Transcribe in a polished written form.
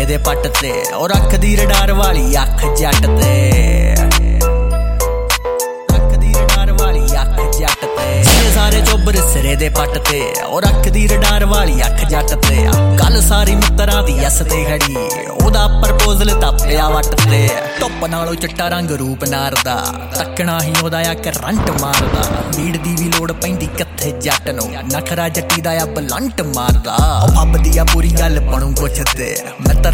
दे पट ते और अख दी रडार वाली अख जट ते सारे चोबर सिरे दे पट ते और अख दी रडार वाली अख जट ते गल सारी मित्तरां दी यस ते खड़ी ओदा प्रपोजल तापिया वट ते धुप नालों चिट्टा रंग रूप नारदा तकना ही ओदा आ करंट मारदा भीड़ दी भी लोड़ पैंदी कत्थे जट नूं नखरा जट्टी दा आ बलंट मारदा ओ फब्बदी आ पूरी गल बनू कुछ ते मित्तरां